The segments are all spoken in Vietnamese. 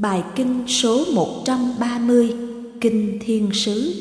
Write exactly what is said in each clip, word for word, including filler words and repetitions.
Bài kinh số một trăm ba mươi, Kinh Thiên Sứ.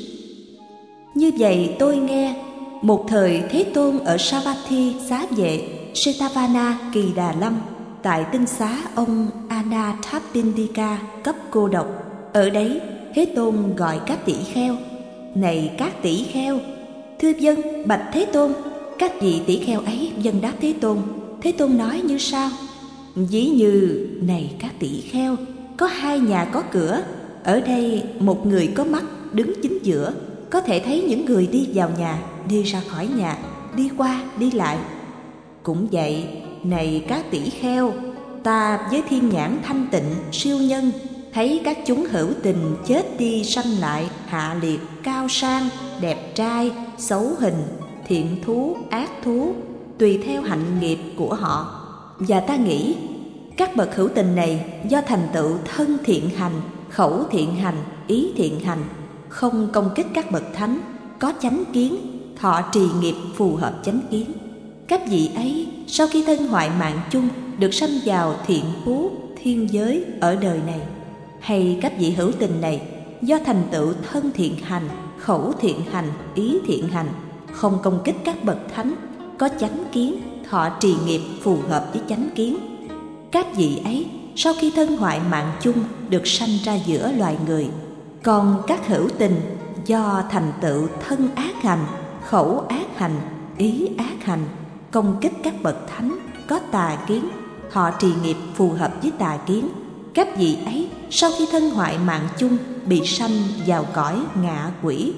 Như vậy tôi nghe, một thời Thế Tôn ở Savatthi xá vệ Setavana Kỳ Đà Lâm, tại tinh xá ông Anathapindika cấp cô độc. Ở đấy Thế Tôn gọi các tỷ kheo: này các tỷ kheo. Thưa vâng, bạch Thế Tôn. Các vị tỷ kheo ấy vâng đáp Thế Tôn. Thế Tôn nói như sau: ví như, này các tỷ kheo, có hai nhà có cửa. Ở đây một người có mắt đứng chính giữa, có thể thấy những người đi vào nhà, đi ra khỏi nhà, đi qua đi lại. Cũng vậy, này các tỷ kheo, ta với thiên nhãn thanh tịnh siêu nhân, thấy các chúng hữu tình chết đi sanh lại, hạ liệt, cao sang, đẹp trai, xấu hình, thiện thú, ác thú, tùy theo hạnh nghiệp của họ. Và ta nghĩ các bậc hữu tình này do thành tựu thân thiện hành, khẩu thiện hành, ý thiện hành, không công kích các bậc thánh, có chánh kiến, thọ trì nghiệp phù hợp chánh kiến. Các vị ấy sau khi thân hoại mạng chung được sanh vào thiện phú, thiên giới ở đời này. Hay các vị hữu tình này do thành tựu thân thiện hành, khẩu thiện hành, ý thiện hành, không công kích các bậc thánh, có chánh kiến, thọ trì nghiệp phù hợp với chánh kiến. Các vị ấy sau khi thân hoại mạng chung được sanh ra giữa loài người. Còn các hữu tình do thành tựu thân ác hành, khẩu ác hành, ý ác hành, công kích các bậc thánh, có tà kiến, thọ trì nghiệp phù hợp với tà kiến. Các vị ấy sau khi thân hoại mạng chung bị sanh vào cõi ngạ quỷ.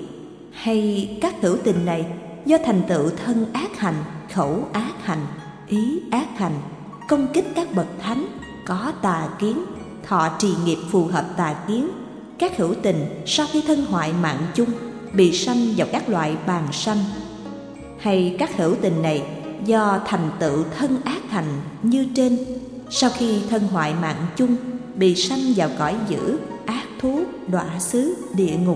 Hay các hữu tình này do thành tựu thân ác hành, khẩu ác hành, ý ác hành, công kích các bậc thánh, có tà kiến, thọ trì nghiệp phù hợp tà kiến. Các hữu tình sau khi thân hoại mạng chung bị sanh vào các loại bàn sanh. Hay các hữu tình này do thành tựu thân ác hành như trên, sau khi thân hoại mạng chung bị sanh vào cõi dữ, ác thú, đọa xứ, địa ngục.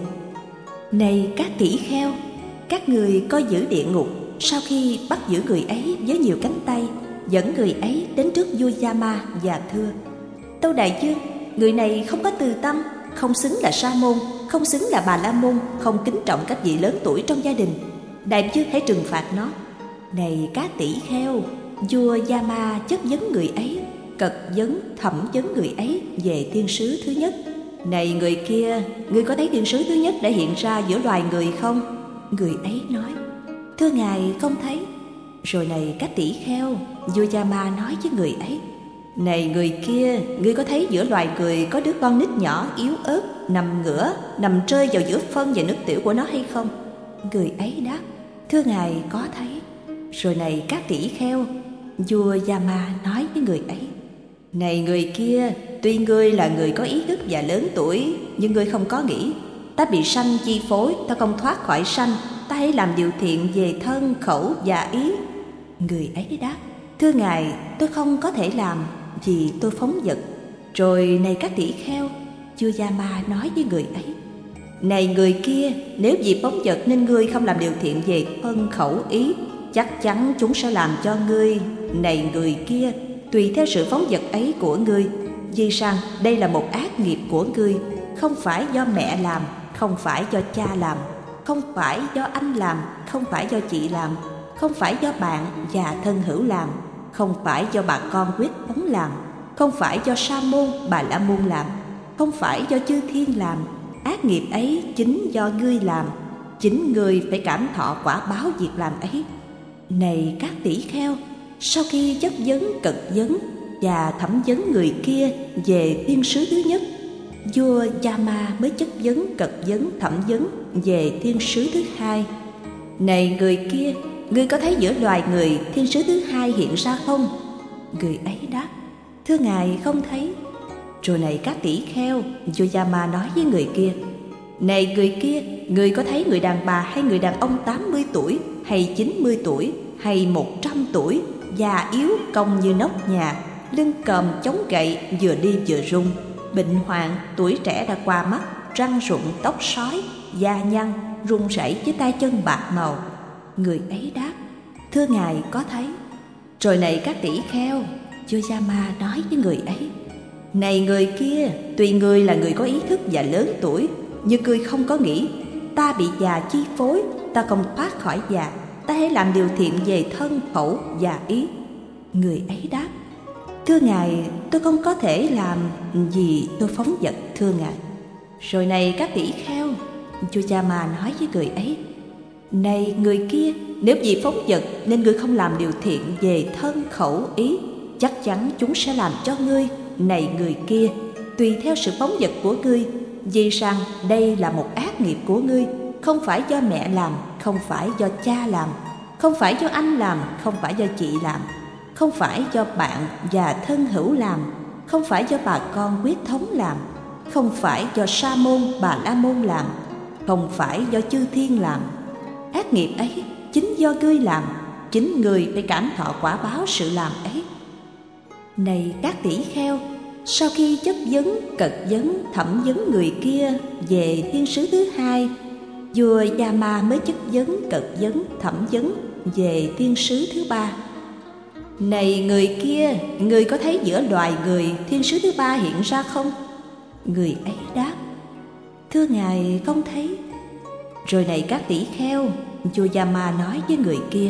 Này các tỷ kheo, các người coi giữ địa ngục sau khi bắt giữ người ấy với nhiều cánh tay, dẫn người ấy đến trước vua Yama và thưa: tâu đại vương, người này không có từ tâm, không xứng là sa môn, không xứng là bà la môn, không kính trọng các vị lớn tuổi trong gia đình. Đại vương hãy trừng phạt nó. Này các tỷ kheo, vua Yama chất vấn người ấy, cật vấn, thẩm vấn người ấy về thiên sứ thứ nhất. Này người kia, ngươi có thấy thiên sứ thứ nhất đã hiện ra giữa loài người không? Người ấy nói: thưa ngài, không thấy. Rồi này các tỷ kheo, vua Yama nói với người ấy: này người kia, ngươi có thấy giữa loài người có đứa con nít nhỏ yếu ớt nằm ngửa, nằm rơi vào giữa phân và nước tiểu của nó hay không? Người ấy đáp: thưa ngài, có thấy. Rồi này các tỷ kheo, vua Yama nói với người ấy: này người kia, tuy ngươi là người có ý thức và lớn tuổi, nhưng ngươi không có nghĩ. Ta bị sanh chi phối, ta không thoát khỏi sanh. Ta hãy làm điều thiện về thân, khẩu và ý. Người ấy đáp: thưa ngài, tôi không có thể làm vì tôi phóng dật. Rồi này các tỷ kheo, vua Yama nói với người ấy: này người kia, nếu vì phóng dật nên ngươi không làm điều thiện về thân, khẩu, ý, chắc chắn chúng sẽ làm cho ngươi. Này người kia, tùy theo sự phóng dật ấy của ngươi, vì rằng đây là một ác nghiệp của ngươi, không phải do mẹ làm, không phải do cha làm, không phải do anh làm, không phải do chị làm, không phải do bạn và thân hữu làm, không phải do bà con huyết thống làm, không phải do sa môn, bà la môn làm, không phải do chư thiên làm. Ác nghiệp ấy chính do ngươi làm, chính ngươi phải cảm thọ quả báo việc làm ấy. Này các tỷ kheo, sau khi chất vấn, cật vấn và thẩm vấn người kia về thiên sứ thứ nhất, vua Yama mới chất vấn, cật vấn, thẩm vấn về thiên sứ thứ hai. Này người kia, ngươi có thấy giữa loài người thiên sứ thứ hai hiện ra không? Người ấy đáp: thưa ngài, không thấy. Rồi này các tỷ kheo, vua Yama nói với người kia: này người kia, ngươi có thấy người đàn bà hay người đàn ông tám mươi tuổi, hay chín mươi tuổi, hay một trăm tuổi, già yếu cong như nóc nhà, lưng còm chống gậy, vừa đi vừa rung, bệnh hoạn, tuổi trẻ đã qua mắt, răng rụng, tóc sói, da nhăn, run rẩy với tay chân bạc màu? Người ấy đáp: thưa ngài, có thấy. Rồi này các tỷ kheo, vua Yama nói với người ấy: Này người kia, tuy ngươi là người có ý thức và lớn tuổi, nhưng ngươi không có nghĩ ta bị già chi phối, ta không thoát khỏi già, ta hãy làm điều thiện về thân, khẩu và ý. Người ấy đáp: Thưa Ngài, tôi không có thể làm gì tôi phóng dật, thưa Ngài. Rồi này các tỷ kheo, vua Yama nói với người ấy: Này người kia, nếu vì phóng dật nên ngươi không làm điều thiện về thân, khẩu, ý, chắc chắn chúng sẽ làm cho ngươi. Này người kia, tùy theo sự phóng dật của ngươi, vì rằng đây là một ác nghiệp của ngươi, không phải do mẹ làm, không phải do cha làm, không phải do anh làm, không phải do chị làm, không phải do bạn và thân hữu làm, không phải do bà con huyết thống làm, không phải do Sa môn, Bà La môn làm, không phải do chư thiên làm. Ác nghiệp ấy chính do ngươi làm, chính ngươi phải cảm thọ quả báo sự làm ấy. Này các tỷ kheo, sau khi chất vấn, cật vấn, thẩm vấn người kia về thiên sứ thứ hai, vua Yama mới chất vấn, cật vấn, thẩm vấn về thiên sứ thứ ba. Này người kia, người có thấy giữa loài người thiên sứ thứ ba hiện ra không? Người ấy đáp: Thưa Ngài, không thấy. Rồi này các tỷ kheo, vua Yama nói với người kia: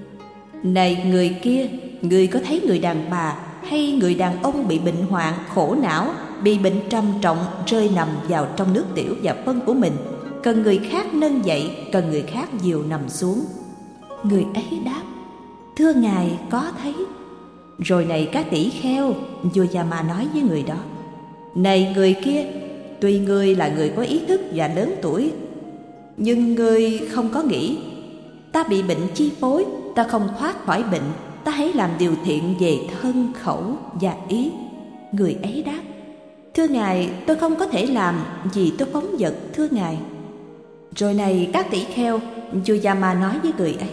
Này người kia, người có thấy người đàn bà hay người đàn ông bị bệnh hoạn, khổ não, bị bệnh trầm trọng, rơi nằm vào trong nước tiểu và phân của mình, cần người khác nâng dậy, cần người khác dìu nằm xuống? Người ấy đáp: Thưa Ngài, có thấy. Rồi này các tỷ kheo, vua Yama nói với người đó: Này người kia, tuy ngươi là người có ý thức và lớn tuổi, nhưng ngươi không có nghĩ ta bị bệnh chi phối, ta không thoát khỏi bệnh, ta hãy làm điều thiện về thân, khẩu và ý. Người ấy đáp: Thưa Ngài, tôi không có thể làm vì tôi phóng dật, thưa Ngài. Rồi này các tỷ kheo, vua Yama nói với người ấy: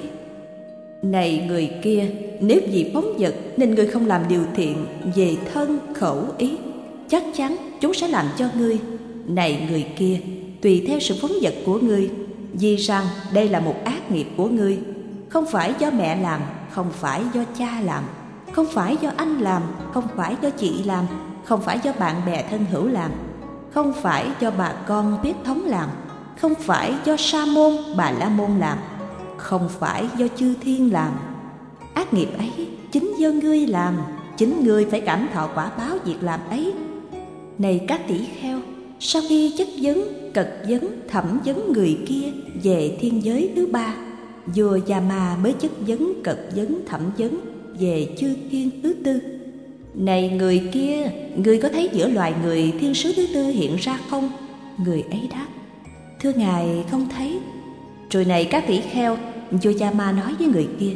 Này người kia, nếu vì phóng dật nên ngươi không làm điều thiện về thân, khẩu, ý, chắc chắn chúng sẽ làm cho ngươi. Này người kia, tùy theo sự phóng dật của ngươi, vì rằng đây là một ác nghiệp của ngươi, không phải do mẹ làm, không phải do cha làm, không phải do anh làm, không phải do chị làm, không phải do bạn bè thân hữu làm, không phải do bà con huyết thống làm, không phải do Sa môn, Bà La môn làm, không phải do chư thiên làm. Ác nghiệp ấy chính do ngươi làm, chính ngươi phải cảm thọ quả báo việc làm ấy. Này các tỷ kheo, sau khi chất vấn, cật vấn, thẩm vấn người kia về thiên giới thứ ba, vua Yama mới chất vấn, cật vấn, thẩm vấn về chư thiên thứ tư. Này người kia, người có thấy giữa loài người thiên sứ thứ tư hiện ra không? Người ấy đáp: Thưa Ngài, không thấy. Rồi này các tỷ kheo, vua Yama nói với người kia: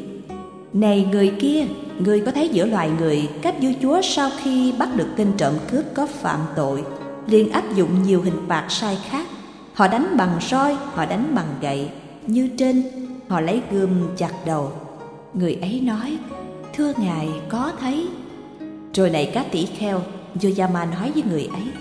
Này người kia, người có thấy giữa loài người các vua chúa sau khi bắt được tên trộm cướp có phạm tội, liền áp dụng nhiều hình phạt sai khác. Họ đánh bằng roi, họ đánh bằng gậy, như trên, họ lấy gươm chặt đầu. Người ấy nói: Thưa Ngài, có thấy. Rồi này các tỷ kheo, vua Yama nói với người ấy: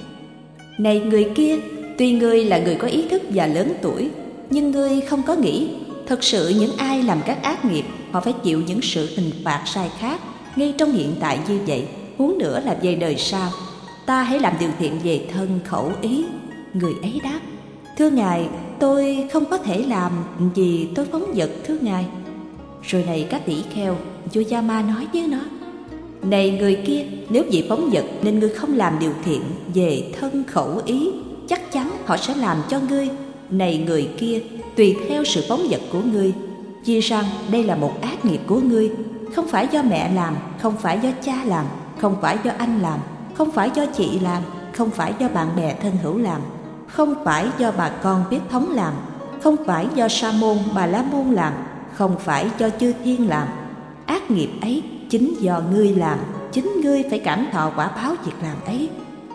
Này người kia, tuy ngươi là người có ý thức và lớn tuổi, nhưng ngươi không có nghĩ thật sự những ai làm các ác nghiệp, họ phải chịu những sự hình phạt sai khác ngay trong hiện tại như vậy, huống nữa là về đời sau. Ta hãy làm điều thiện về thân, khẩu, ý. Người ấy đáp: Thưa Ngài, tôi không có thể làm vì tôi phóng dật, thưa Ngài. Rồi này các tỷ kheo, vua Yama nói với nó: Này người kia, nếu vì phóng dật nên ngươi không làm điều thiện về thân, khẩu, ý, chắc chắn họ sẽ làm cho ngươi. Này người kia, tùy theo sự phóng dật của ngươi, vì rằng đây là một ác nghiệp của ngươi, không phải do mẹ làm, không phải do cha làm, không phải do anh làm, không phải do chị làm, không phải do bạn bè thân hữu làm, không phải do bà con huyết thống làm, không phải do Sa môn, Bà La môn làm, không phải do chư thiên làm. Ác nghiệp ấy chính do ngươi làm, chính ngươi phải cảm thọ quả báo việc làm ấy.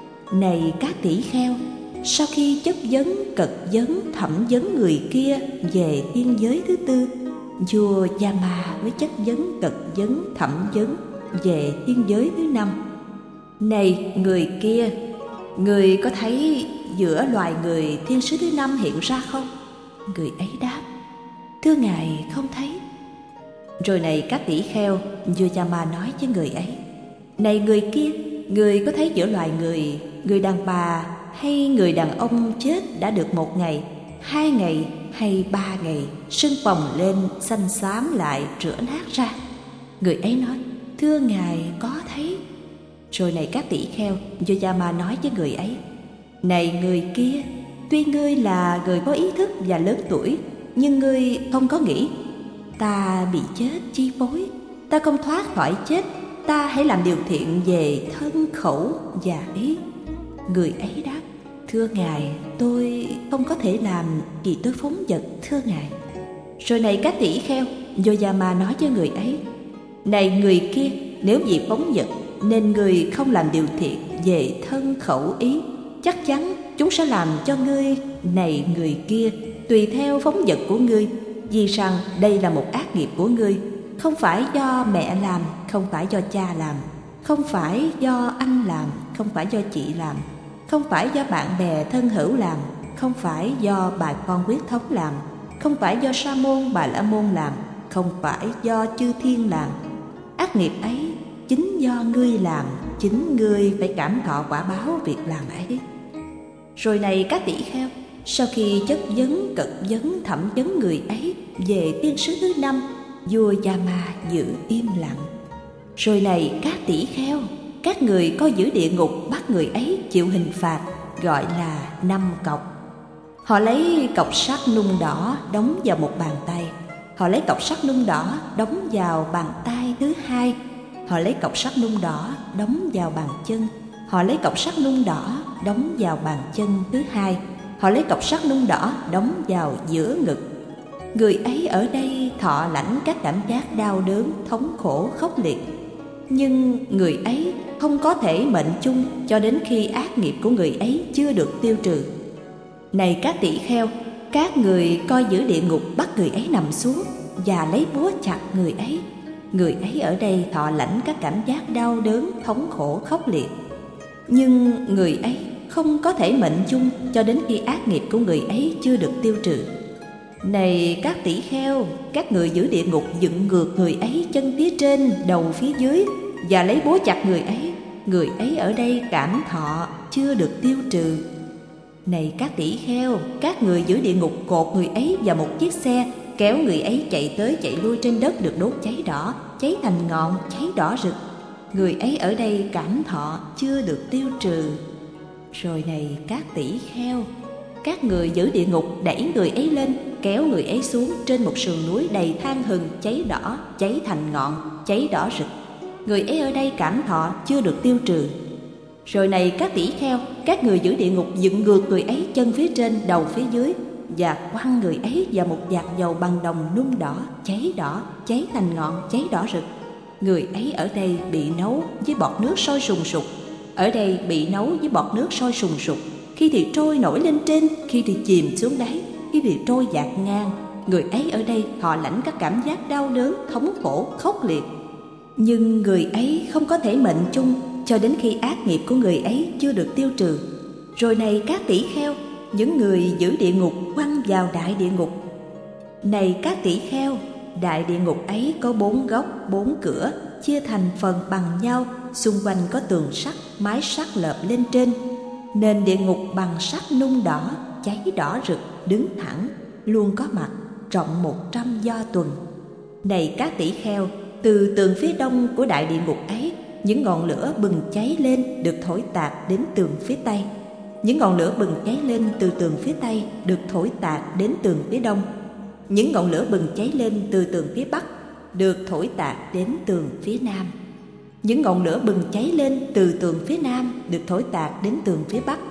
Này các tỷ kheo, sau khi chất vấn, cật vấn, thẩm vấn người kia về thiên giới thứ tư, vua Yama mới chất vấn, cật vấn, thẩm vấn về thiên giới thứ năm. Này người kia, người có thấy giữa loài người thiên sứ thứ năm hiện ra không? Người ấy đáp: Thưa Ngài, không thấy. Rồi này các tỷ kheo, vua Yama nói với người ấy: Này người kia, người có thấy giữa loài người, người đàn bà hay người đàn ông chết đã được một ngày, hai ngày hay ba ngày, sưng phồng lên, xanh xám lại rửa nát ra? Người ấy nói, thưa ngài, có thấy. Rồi này các tỷ kheo, Yoyama nói với người ấy, này người kia, tuy ngươi là người có ý thức và lớn tuổi, nhưng ngươi không có nghĩ ta bị chết chi phối, ta không thoát khỏi chết, ta hãy làm điều thiện về thân khẩu và ý. Người ấy đáp, thưa ngài, tôi không có thể làm vì tôi phóng dật, thưa ngài. Rồi này các tỷ kheo, Yoyama nói với người ấy, này người kia, nếu vì phóng dật nên người không làm điều thiện về thân khẩu ý, chắc chắn chúng sẽ làm cho ngươi, này người kia, tùy theo phóng dật của ngươi, vì rằng đây là một ác nghiệp của ngươi, không phải do mẹ làm, không phải do cha làm, không phải do anh làm, không phải do chị làm, không phải do bạn bè thân hữu làm, không phải do bà con huyết thống làm, không phải do sa môn bà la môn làm, không phải do chư thiên làm. Ác nghiệp ấy chính do ngươi làm, chính ngươi phải cảm thọ quả báo việc làm ấy. Rồi này các tỷ kheo, sau khi chất vấn, cật vấn, thẩm vấn người ấy về tiên sứ thứ năm, vua Yama giữ im lặng. Rồi này các tỷ kheo, các người coi giữ địa ngục bắt người ấy chịu hình phạt, gọi là năm cọc. Họ lấy cọc sắt nung đỏ đóng vào một bàn tay, họ lấy cọc sắt nung đỏ đóng vào bàn tay thứ hai, họ lấy cọc sắt nung đỏ đóng vào bàn chân, họ lấy cọc sắt nung đỏ đóng vào bàn chân thứ hai, họ lấy cọc sắt nung đỏ đóng vào giữa ngực. Người ấy ở đây thọ lãnh các cảm giác đau đớn, thống khổ, khốc liệt, nhưng người ấy không có thể mệnh chung cho đến khi ác nghiệp của người ấy chưa được tiêu trừ. Này các tỷ kheo, các người coi giữ địa ngục bắt người ấy nằm xuống và lấy búa chặt người ấy. Người ấy ở đây thọ lãnh các cảm giác đau đớn, thống khổ, khốc liệt, nhưng người ấy không có thể mệnh chung cho đến khi ác nghiệp của người ấy chưa được tiêu trừ. Này các tỷ kheo, các người giữ địa ngục dựng ngược người ấy chân phía trên, đầu phía dưới và lấy búa chặt người ấy. Người ấy ở đây cảm thọ chưa được tiêu trừ. Này các tỷ kheo, các người giữ địa ngục cột người ấy vào một chiếc xe, kéo người ấy chạy tới chạy lui trên đất được đốt cháy đỏ, cháy thành ngọn, cháy đỏ rực. Người ấy ở đây cảm thọ chưa được tiêu trừ. Rồi này các tỷ kheo, các người giữ địa ngục đẩy người ấy lên, kéo người ấy xuống trên một sườn núi đầy than hừng, cháy đỏ, cháy thành ngọn, cháy đỏ rực. Người ấy ở đây cảm thọ chưa được tiêu trừ. Rồi này các tỷ kheo, các người giữ địa ngục dựng ngược người ấy chân phía trên, đầu phía dưới và quăng người ấy vào một vạc dầu bằng đồng nung đỏ, cháy đỏ, cháy thành ngọn, cháy đỏ rực. Người ấy ở đây bị nấu với bọt nước sôi sùng sục, ở đây bị nấu với bọt nước sôi sùng sục, khi thì trôi nổi lên trên, khi thì chìm xuống đáy, khi thì trôi dạt ngang. Người ấy ở đây thọ lãnh các cảm giác đau đớn, thống khổ, khốc liệt, nhưng người ấy không có thể mệnh chung cho đến khi ác nghiệp của người ấy chưa được tiêu trừ. Rồi này các tỷ kheo, những người giữ địa ngục quăng vào đại địa ngục. Này các tỷ kheo, đại địa ngục ấy có bốn góc, bốn cửa, chia thành phần bằng nhau, xung quanh có tường sắt, mái sắt lợp lên trên. Nền địa ngục bằng sắt nung đỏ, cháy đỏ rực, đứng thẳng, luôn có mặt, rộng một trăm do tuần. Này các tỷ kheo, từ tường phía đông của đại địa ngục ấy, những ngọn lửa bừng cháy lên được thổi tạt đến tường phía tây. Những ngọn lửa bừng cháy lên từ tường phía tây được thổi tạt đến tường phía đông. Những ngọn lửa bừng cháy lên từ tường phía bắc được thổi tạt đến tường phía nam. Những ngọn lửa bừng cháy lên từ tường phía nam được thổi tạt đến tường phía bắc.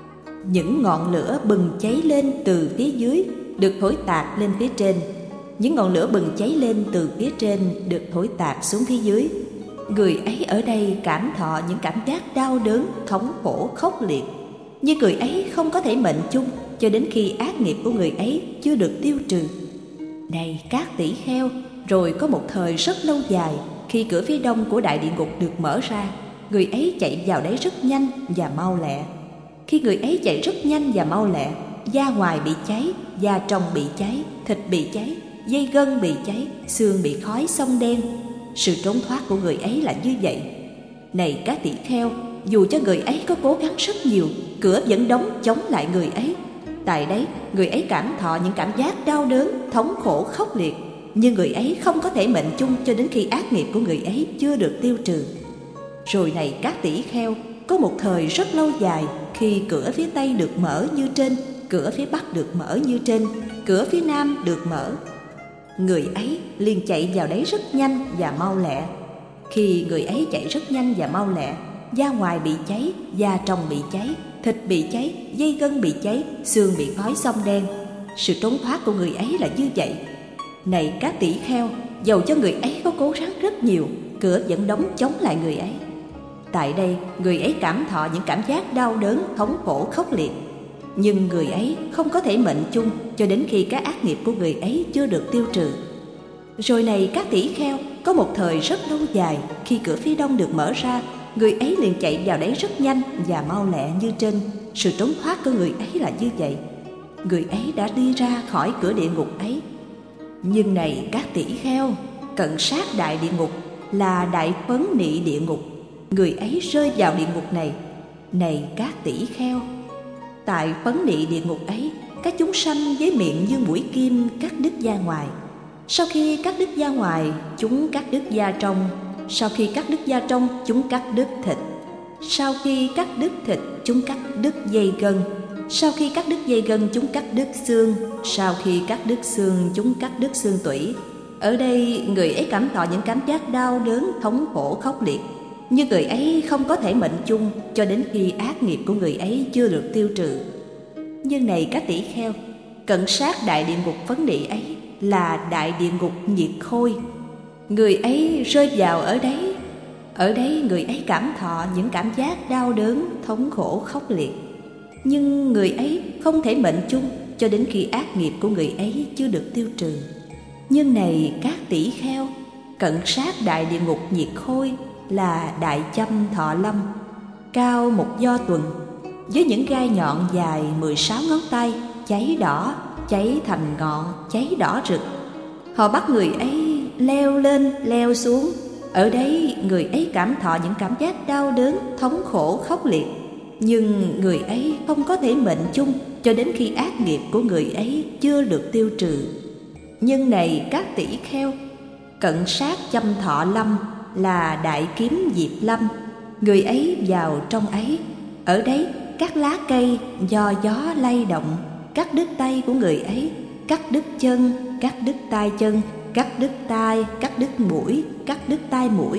Những ngọn lửa bừng cháy lên từ phía dưới được thổi tạt lên phía trên. Những ngọn lửa bừng cháy lên từ phía trên được thổi tạt xuống phía dưới. Người ấy ở đây cảm thọ những cảm giác đau đớn, thống khổ, khốc liệt, nhưng người ấy không có thể mệnh chung cho đến khi ác nghiệp của người ấy chưa được tiêu trừ. Này các tỷ kheo, rồi có một thời rất lâu dài, khi cửa phía đông của đại địa ngục được mở ra, người ấy chạy vào đấy rất nhanh và mau lẹ. Khi người ấy chạy rất nhanh và mau lẹ, da ngoài bị cháy, da trong bị cháy, thịt bị cháy, dây gân bị cháy, xương bị khói xông đen. Sự trốn thoát của người ấy là như vậy. Này các tỷ kheo, dù cho người ấy có cố gắng rất nhiều, cửa vẫn đóng chống lại người ấy. Tại đấy, người ấy cảm thọ những cảm giác đau đớn, thống khổ khốc liệt, nhưng người ấy không có thể mệnh chung cho đến khi ác nghiệp của người ấy chưa được tiêu trừ. Rồi này các tỷ kheo, có một thời rất lâu dài, khi cửa phía Tây được mở như trên, cửa phía Bắc được mở như trên, cửa phía Nam được mở, người ấy liền chạy vào đấy rất nhanh và mau lẹ. Khi người ấy chạy rất nhanh và mau lẹ, da ngoài bị cháy, da trong bị cháy, thịt bị cháy, dây gân bị cháy, xương bị khói xông đen. Sự trốn thoát của người ấy là như vậy. Này các tỷ kheo, dầu cho người ấy có cố gắng rất nhiều, cửa vẫn đóng chống lại người ấy. Tại đây, người ấy cảm thọ những cảm giác đau đớn, thống khổ khốc liệt, nhưng người ấy không có thể mệnh chung cho đến khi các ác nghiệp của người ấy chưa được tiêu trừ. Rồi này các tỷ kheo, có một thời rất lâu dài, khi cửa phía Đông được mở ra, người ấy liền chạy vào đấy rất nhanh và mau lẹ như trên. Sự trốn thoát của người ấy là như vậy. Người ấy đã đi ra khỏi cửa địa ngục ấy. Nhưng này các tỷ kheo, cận sát đại địa ngục là đại phấn nị địa ngục, người ấy rơi vào địa ngục này. Này các tỷ kheo, tại phấn nị địa ngục ấy, các chúng sanh với miệng như mũi kim cắt đứt da ngoài. Sau khi cắt đứt da ngoài, chúng cắt đứt da trong. Sau khi cắt đứt da trong, chúng cắt đứt thịt. Sau khi cắt đứt thịt, chúng cắt đứt dây gân. Sau khi cắt đứt dây gân, chúng cắt đứt xương. Sau khi cắt đứt xương, chúng cắt đứt xương tủy. Ở đây, người ấy cảm thọ những cảm giác đau đớn, thống khổ khốc liệt, nhưng người ấy không có thể mệnh chung cho đến khi ác nghiệp của người ấy chưa được tiêu trừ. Nhưng này các tỷ kheo, cận sát đại địa ngục phấn nị ấy là đại địa ngục nhiệt khôi. Người ấy rơi vào ở đấy. Ở đấy người ấy cảm thọ những cảm giác đau đớn, thống khổ khốc liệt, nhưng người ấy không thể mệnh chung cho đến khi ác nghiệp của người ấy chưa được tiêu trừ. Nhưng này các tỷ kheo, cận sát đại địa ngục nhiệt khôi là đại châm thọ lâm, cao một do tuần, với những gai nhọn dài mười sáu ngón tay, cháy đỏ, cháy thành ngọn, cháy đỏ rực. Họ bắt người ấy leo lên, leo xuống. Ở đấy người ấy cảm thọ những cảm giác đau đớn, thống khổ khốc liệt, nhưng người ấy không có thể mệnh chung cho đến khi ác nghiệp của người ấy chưa được tiêu trừ. Nhưng này các tỷ kheo, cận sát châm thọ lâm là đại kiếm diệp lâm, người ấy vào trong ấy. Ở đấy các lá cây do gió lay động cắt đứt tay của người ấy, cắt đứt chân, cắt đứt tay chân, cắt đứt tai, cắt đứt mũi, cắt đứt tai mũi.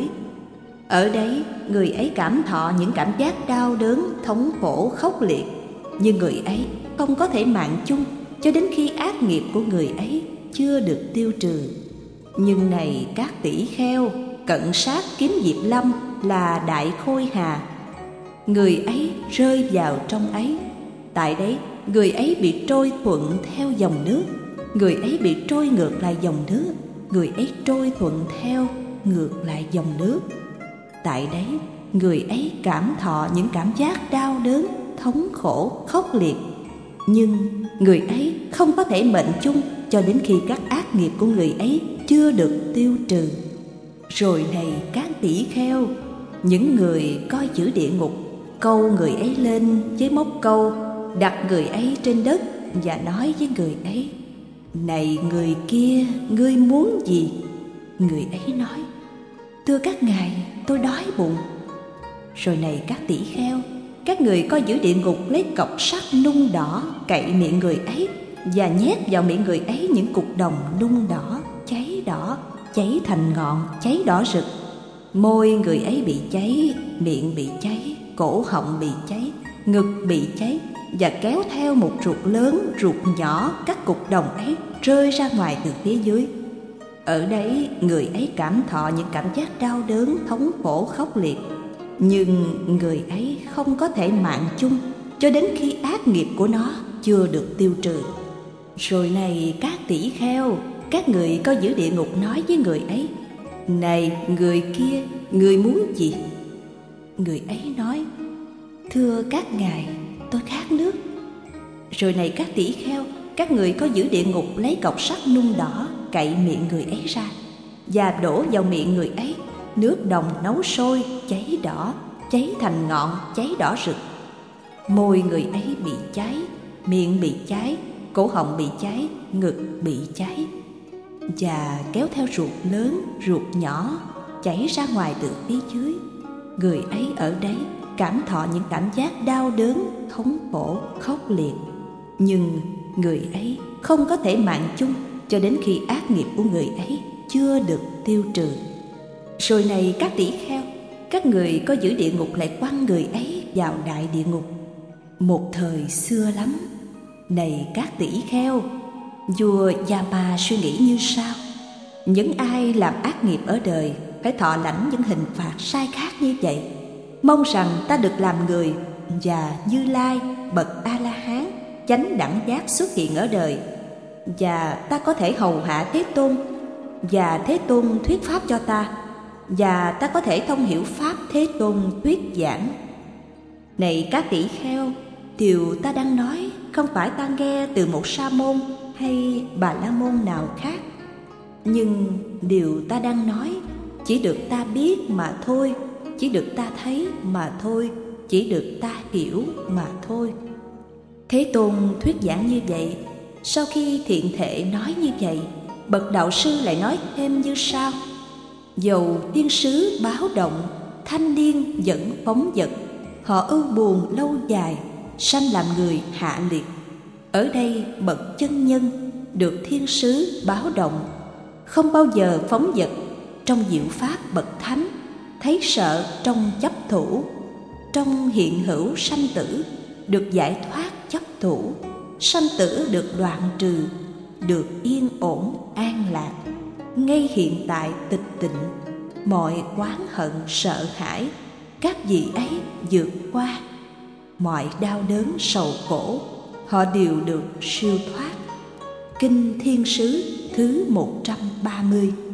Ở đấy người ấy cảm thọ những cảm giác đau đớn, thống khổ khốc liệt, nhưng người ấy không có thể mạng chung cho đến khi ác nghiệp của người ấy chưa được tiêu trừ. Nhưng này các tỷ kheo, cận sát kiếm diệp lâm là đại khôi hà, người ấy rơi vào trong ấy. Tại đấy người ấy bị trôi thuận theo dòng nước, người ấy bị trôi ngược lại dòng nước, người ấy trôi thuận theo ngược lại dòng nước. Tại đấy người ấy cảm thọ những cảm giác đau đớn, thống khổ khốc liệt, nhưng người ấy không có thể mệnh chung cho đến khi các ác nghiệp của người ấy chưa được tiêu trừ. Rồi này các tỷ kheo, những người coi giữ địa ngục câu người ấy lên với móc câu, đặt người ấy trên đất và nói với người ấy: này người kia, ngươi muốn gì? Người ấy nói: thưa các ngài, tôi đói bụng. Rồi này các tỷ kheo, các người coi giữ địa ngục lấy cọc sắt nung đỏ cậy miệng người ấy và nhét vào miệng người ấy những cục đồng nung đỏ, cháy đỏ, cháy thành ngọn, cháy đỏ rực. Môi người ấy bị cháy, miệng bị cháy, cổ họng bị cháy, ngực bị cháy, và kéo theo một ruột lớn, ruột nhỏ, các cục đồng ấy rơi ra ngoài từ phía dưới. Ở đấy người ấy cảm thọ những cảm giác đau đớn, thống khổ khốc liệt, nhưng người ấy không có thể mạng chung cho đến khi ác nghiệp của nó chưa được tiêu trừ. Rồi này các tỷ kheo, các người coi giữ địa ngục nói với người ấy: này người kia, người muốn gì? Người ấy nói: thưa các ngài, tôi khát nước. Rồi này các tỷ kheo, các người có giữ địa ngục lấy cọc sắt nung đỏ cậy miệng người ấy ra và đổ vào miệng người ấy nước đồng nấu sôi, cháy đỏ, cháy thành ngọn cháy đỏ rực. Môi người ấy bị cháy, miệng bị cháy, cổ họng bị cháy, ngực bị cháy, và kéo theo ruột lớn, ruột nhỏ chảy ra ngoài từ phía dưới. Người ấy ở đấy cảm thọ những cảm giác đau đớn, thống khổ, khốc liệt. Nhưng người ấy không có thể mạng chung cho đến khi ác nghiệp của người ấy chưa được tiêu trừ. Rồi này các tỷ kheo, các người có giữ địa ngục lại quăng người ấy vào đại địa ngục. Một thời xưa lắm, này các tỷ kheo, vua Yama suy nghĩ như sau: những ai làm ác nghiệp ở đời phải thọ lãnh những hình phạt sai khác như vậy. Mong rằng ta được làm người và Như Lai bậc A La Hán chánh đẳng giác xuất hiện ở đời, và ta có thể hầu hạ Thế Tôn, và Thế Tôn thuyết pháp cho ta, và ta có thể thông hiểu pháp Thế Tôn thuyết giảng. Này các tỷ kheo, điều ta đang nói không phải ta nghe từ một sa môn hay bà la môn nào khác, nhưng điều ta đang nói chỉ được ta biết mà thôi, chỉ được ta thấy mà thôi, chỉ được ta hiểu mà thôi. Thế Tôn thuyết giảng như vậy. Sau khi thiện thệ nói như vậy, bậc đạo sư lại nói thêm như sau: dầu thiên sứ báo động, thanh niên dẫn phóng vật, họ ưu buồn lâu dài, sanh làm người hạ liệt. Ở đây bậc chân nhân được thiên sứ báo động, không bao giờ phóng vật. Trong diệu pháp bậc thánh, thấy sợ trong chấp thủ. Trong hiện hữu sanh tử, được giải thoát chấp thủ. Sanh tử được đoạn trừ, được yên ổn an lạc. Ngay hiện tại tịch tịnh, mọi oán hận sợ hãi các vị ấy vượt qua. Mọi đau đớn sầu khổ họ đều được siêu thoát. Kinh Thiên Sứ thứ một trăm ba mươi.